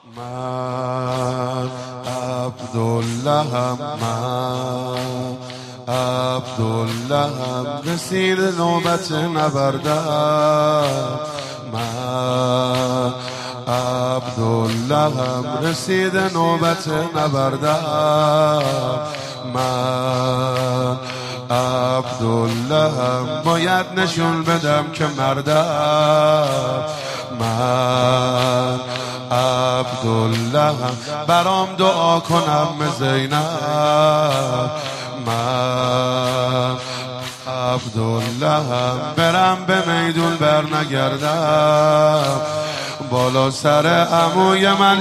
من عبداللهم، من عبداللهم، رسید نوبت نبردم. من عبداللهم، رسید نوبت نبردم. من عبداللهم، باید نشون بدم که مردم. من عبداللهم، برام دعا کنم زینب. من عبداللهم، برم به میدون برنگردم. بالا سر عموی من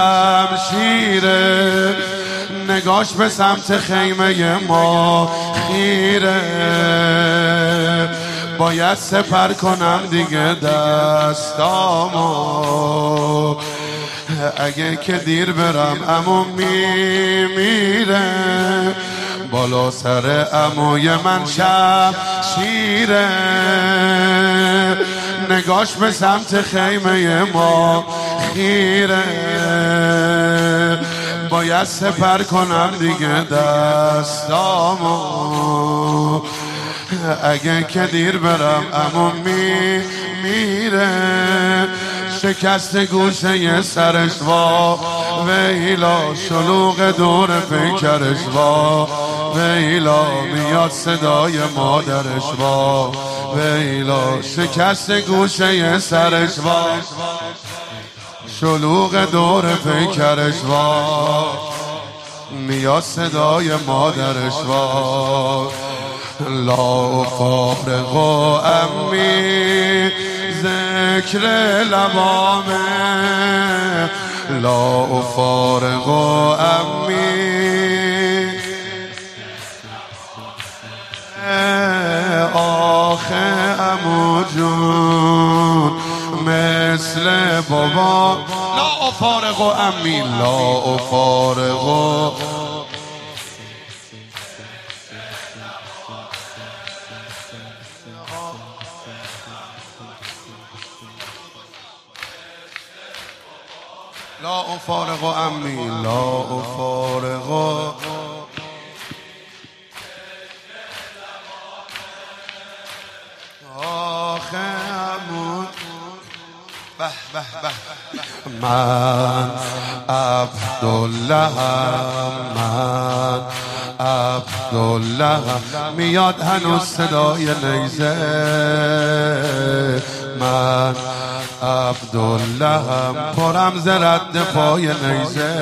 شمشیره، نگاش به سمت خیمه ما خیره. باید سپر کنم دیگه دستامو، اگه که دیر برم عمو میمیره. بالا سر عموی من شمشیره، نگاش به سمت خیمه ما خیره. باید سپر کنم دیگه دستامو، اگه که دیر برم عمو میمیره. شکست گوشه سرش وا ویلا، شلوغ دور پیکرش وا ویلا، میاد صدای مادرش وا ویلا. شکست گوشه سرش وا، شلوغ دور پیکرش وا، میاد صدای مادرش وا. لا فارق و امی ذکر لبامه، لا فارق و امی آخه عمو جون مثل بابا. لا فارق و امی، لا فارق و لا أفارق عمي، لا أفارق آخه عمود. به به به، من عبداللهم، من عبداللهم، میاد هنوز صدای نیزه. من عبداللهم، پرم ز رد پای نیزه.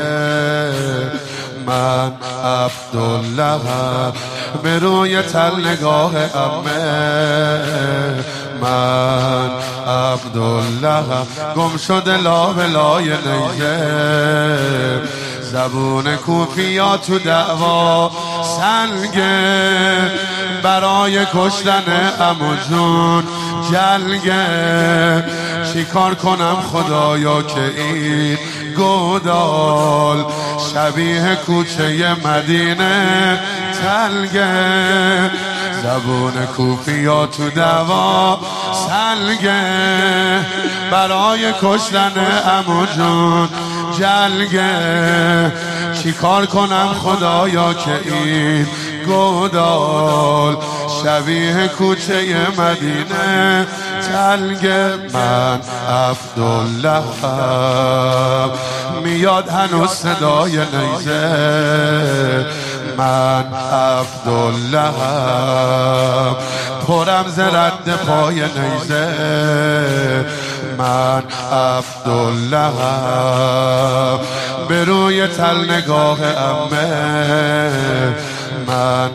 من عبداللهم، به روی تل نگاه عمه. من عبداللهم، گم شده لابلای نیزه. زبون کوفیا تو دعوا سنگه، برای کشتن عمو جون جلگه. چیکار کنم خدایا که این گودال شبیه کوچه مدینه تلگه. زبون کوفیا تو دعوا سلگه، برای کشتن عمو جون جلگه. چیکار کنم خدایا که این گودال شبیه کوچه مدینه تلگه. من عبداللهم، میاد هنوز صدای نیزه. من عبداللهم، پرم ز رد پای نیزه. من عبداللهم، به روی تل نگاه عمه. من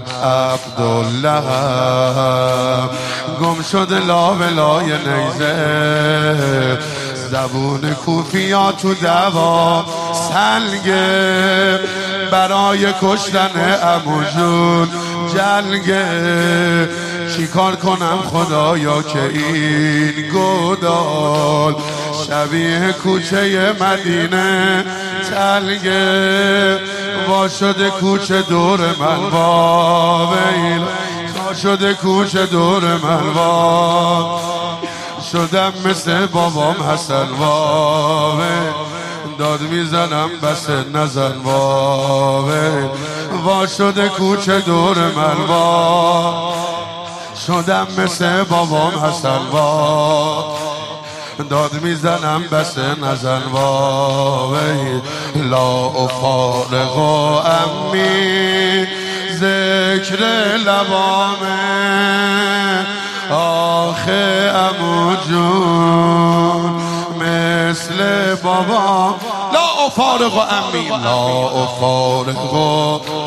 عبداللهم، گم شده لابلای نیزه. زبون کوفیا تو دعوا سلگه، برای کشتن عمو جون جلگه. چیکار کنم خدایا که این گودال شبیه کوچه مدینه تلگه. وا شده کوچه دور من وا ویل، وا شده کوچه دور من وا. شدم مثل بابام حسن واوه، داد میزنم بس نزن وا شده کوچه دور من وا شدم مثل بابام حسن وا داد میزنم بس نزن واوی لا افارق امی ذکر لبامه آخه عمو جون مثل بابا لا افارق امی لا افارق